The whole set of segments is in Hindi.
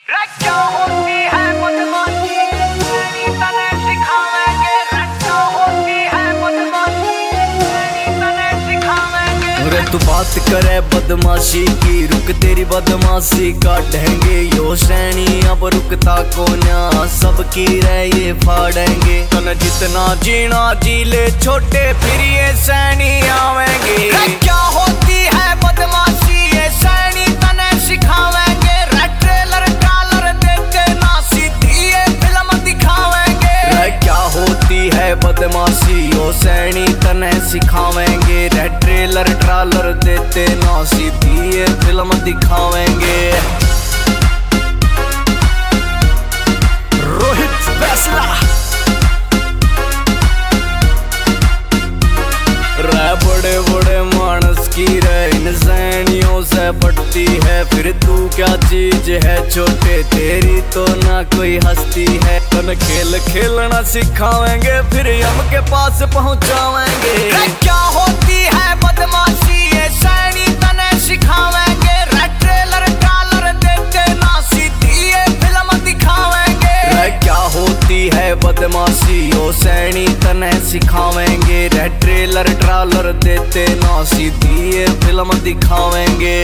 क्या होती है बदमाशी तेरी तने सिखावेंगे। क्या होती है बदमाशी तेरी तने सिखावेंगे। अरे तू बात करे बदमाशी की, रुक तेरी बदमाशी काटेंगे। यो सैनी अब रुकता को ना, सबकी रह ये फाड़ेंगे। तन जितना जीना जी ले छोटे, फिर ये सैनी आवेंगे। क्या होती है बदमाशी ये सैनी तने सिखावेंगे। रेड ट्रेलर ट्रालर देते ना, सीधी ये फिल्म दिखावेंगे। क्या होती है बदमाशी यो सैनी तने सिखावेंगे। रेड ट्रेलर ट्रालर देते ना, सीधी ये फिल्म दिखावेंगे। रोहित फैसला बड़े बड़े मानस की इन सैनियों से बढ़ती है। फिर तू क्या चीज है छोटे, तेरी तो ना कोई हस्ती है। तन खेल खेलना सिखावेंगे, फिर हम के पास पहुंचावेंगे। क्या होती है बदमाशी ये सैनी तने सिखावेंगे। रेड ट्रेलर ट्रालर देते ना, सीधी ये फिल्म दिखावेंगे। क्या होती है बदमाशी यो सैनी तने सिखावेंगे। रेड ट्रेलर ट्रालर देते ना, सीधी ये फिल्म दिखावेंगे।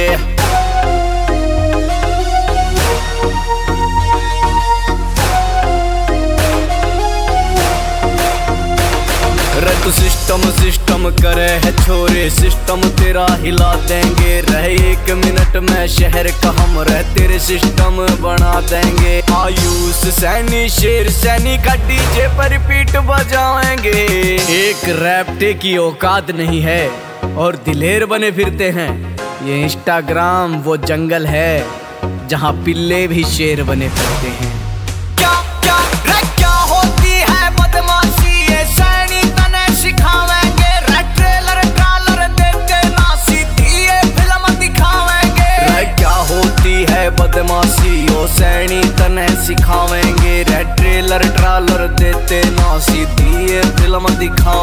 तू सिस्टम करे है छोरे, सिस्टम तेरा हिला देंगे। रह 1 मिनट में शहर का हम रह तेरे सिस्टम बना देंगे। आयुष सैनी शेर सैनी का डीजे पर रिपीट बजाएंगे। एक रैप्टे की औकात नहीं है और दिलेर बने फिरते हैं। ये इंस्टाग्राम वो जंगल है जहाँ पिल्ले भी शेर बने फिरते हैं। क्या होती है बदमाशी ये सैनी तने सिखावेंगे। रेड ट्रेलर ट्रालर देते ना, सीधी ये फिल्म दिखावेंगे। क्या होती है बदमाशी यो सैनी तने सिखावेंगे। रेड ट्रेलर ट्रालर देते ना, सीधी ये फिल्म दिखावेंगे।